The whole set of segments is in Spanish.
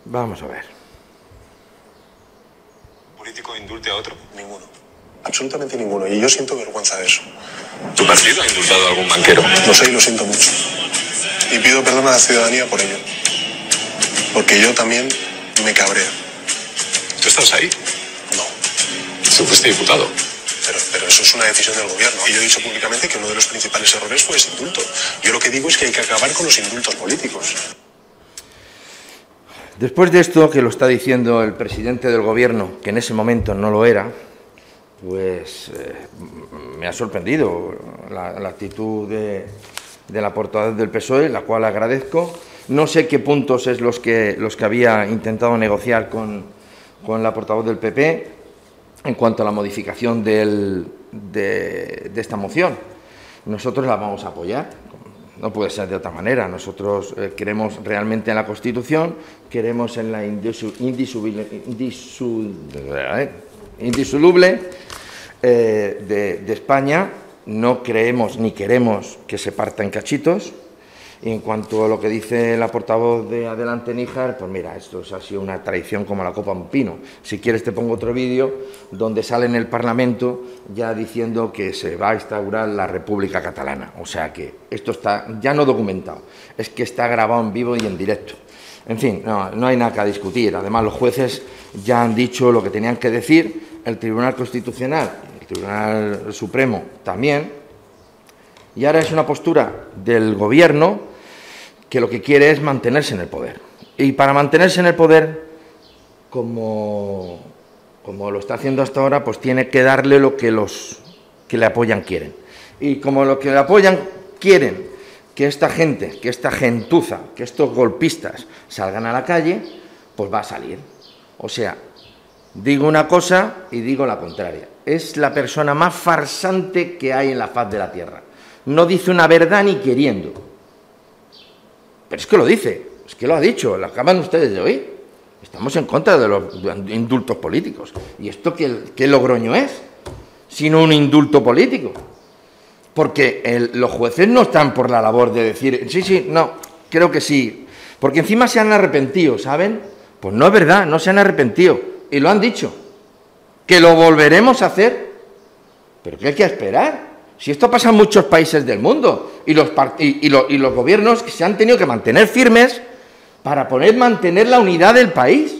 Vamos a ver. ¿Político indulte a otro? Ninguno. Absolutamente ninguno. Y yo siento vergüenza de eso. ¿Tu partido ha indultado a algún banquero? Lo sé y lo siento mucho. Y pido perdón a la ciudadanía por ello. Porque yo también me cabreo. ¿Tú estás ahí? No. Tú fuiste diputado. Pero eso es una decisión del gobierno. Y yo he dicho públicamente que uno de los principales errores fue ese indulto. Yo lo que digo es que hay que acabar con los indultos políticos. Después de esto, que lo está diciendo el presidente del gobierno, que en ese momento no lo era, pues me ha sorprendido la actitud de la portavoz del PSOE, la cual agradezco. No sé qué puntos es los que había intentado negociar con la portavoz del PP en cuanto a la modificación de esta moción. Nosotros la vamos a apoyar. No puede ser de otra manera. Nosotros creemos realmente en la Constitución, queremos en la indisoluble de España. No creemos ni queremos que se parta en cachitos. Y en cuanto a lo que dice la portavoz de Adelante Níjar, pues mira, esto ha sido una traición como la copa de un pino. Si quieres te pongo otro vídeo donde sale en el Parlamento ya diciendo que se va a instaurar la República Catalana. O sea que esto está ya no documentado, es que está grabado en vivo y en directo. En fin, no hay nada que discutir. Además, los jueces ya han dicho lo que tenían que decir, el Tribunal Constitucional, el Tribunal Supremo también, y ahora es una postura del Gobierno que lo que quiere es mantenerse en el poder. Y para mantenerse en el poder, como lo está haciendo hasta ahora, pues tiene que darle lo que los que le apoyan quieren. Y como los que le apoyan quieren que esta gente, que esta gentuza, que estos golpistas salgan a la calle, pues va a salir. O sea, digo una cosa y digo la contraria. Es la persona más farsante que hay en la faz de la tierra. No dice una verdad ni queriendo. Pero es que lo dice, es que lo ha dicho, lo acaban ustedes de oír. Estamos en contra de los indultos políticos. ¿Y esto qué logroño es? Sino un indulto político. Porque los jueces no están por la labor de decir, sí, no, creo que sí. Porque encima se han arrepentido, ¿saben? Pues no es verdad, no se han arrepentido. Y lo han dicho. Que lo volveremos a hacer. ¿Pero qué hay que esperar? Si esto pasa en muchos países del mundo y los gobiernos que se han tenido que mantener firmes para poder mantener la unidad del país.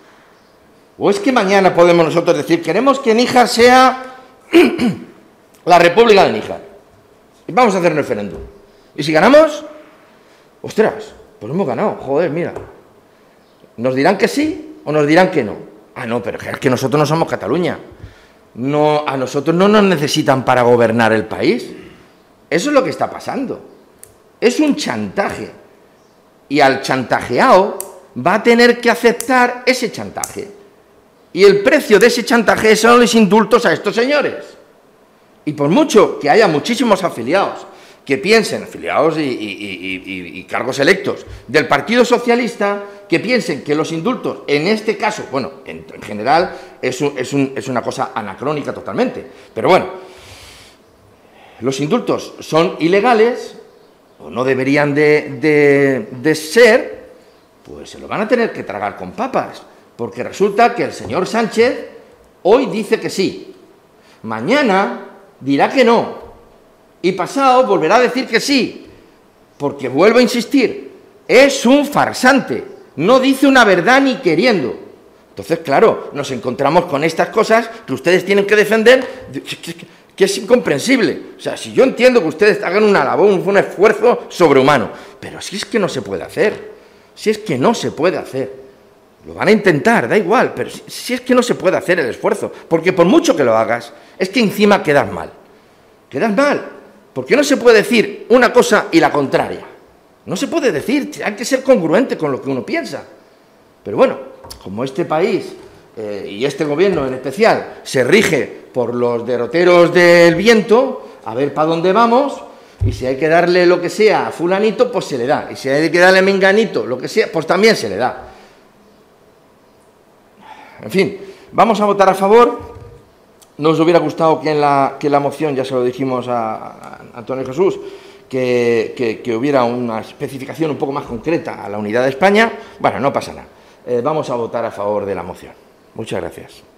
¿O es que mañana podemos nosotros decir, queremos que Níjar sea la República de Níjar? Y vamos a hacer un referéndum. Y si ganamos, ostras, pues hemos ganado. Joder, mira. ¿Nos dirán que sí o nos dirán que no? Ah, no, pero es que nosotros no somos Cataluña. No, a nosotros no nos necesitan para gobernar el país. Eso es lo que está pasando. Es un chantaje. Y al chantajeado va a tener que aceptar ese chantaje. Y el precio de ese chantaje son los indultos a estos señores. Y por mucho que haya muchísimos afiliados que piensen, afiliados y cargos electos del Partido Socialista, que piensen que los indultos, en este caso, bueno, en general es una cosa anacrónica totalmente, pero bueno, los indultos son ilegales, o no deberían de ser, pues se lo van a tener que tragar con papas, porque resulta que el señor Sánchez hoy dice que sí, mañana dirá que no, y pasado volverá a decir que sí, porque vuelvo a insistir, es un farsante, no dice una verdad ni queriendo. Entonces, claro, nos encontramos con estas cosas que ustedes tienen que defender, que es incomprensible. O sea, si yo entiendo que ustedes hagan una labor, un esfuerzo sobrehumano, pero si es que no se puede hacer, si es que no se puede hacer, lo van a intentar, da igual, pero si es que no se puede hacer el esfuerzo, porque por mucho que lo hagas, es que encima quedas mal, porque no se puede decir una cosa y la contraria. No se puede decir, hay que ser congruente con lo que uno piensa. Pero bueno, como este país y este gobierno en especial se rige por los derroteros del viento, a ver para dónde vamos, y si hay que darle lo que sea a fulanito, pues se le da. Y si hay que darle a menganito, lo que sea, pues también se le da. En fin, vamos a votar a favor. Nos hubiera gustado que en la moción, ya se lo dijimos a Antonio Jesús, que hubiera una especificación un poco más concreta a la unidad de España. Bueno, no pasa nada. vamos a votar a favor de la moción. Muchas gracias.